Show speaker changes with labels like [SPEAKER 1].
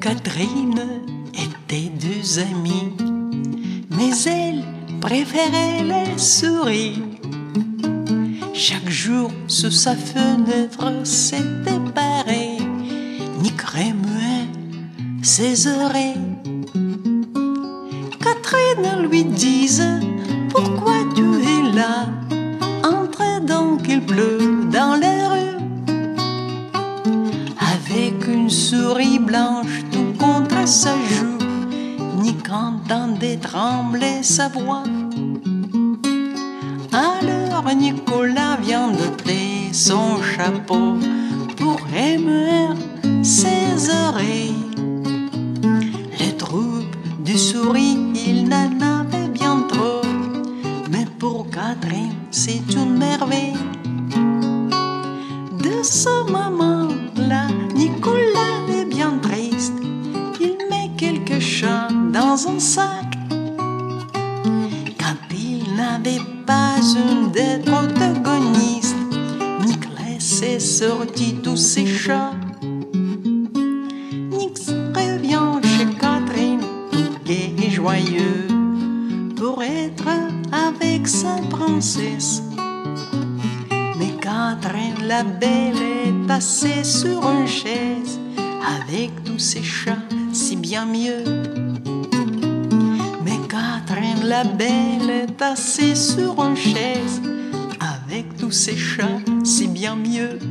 [SPEAKER 1] Catherine était deux amies, mais elle préférait les souris. Chaque jour sous sa fenêtre c'était pareil, Nick remuait ses oreilles. Catherine lui disait: pourquoi tu es là? Entre donc, il pleut dans les rues. Avec une souris blanche tout contre sa joue, Nick entendait trembler sa voix. Alors Nicolas vient d'ôter son chapeau pour remuer ses oreilles. Les troupes de souris, il n'en avait bien trop, mais pour Catherine c'est une merveille. De ce moment-là, Nicolas est bien triste. Il met quelques chats dans un sac. Quand il n'avait pas une des protagonistes, Nick laissait sortir tous ses chats. Nick revient chez Catherine, tout gai et joyeux, pour être avec sa princesse. Mais Catherine la belle est assise sur une chaise, avec tous ses chats, c'est bien mieux. Mais Catherine la belle est assise sur une chaise, avec tous ses chats, c'est bien mieux.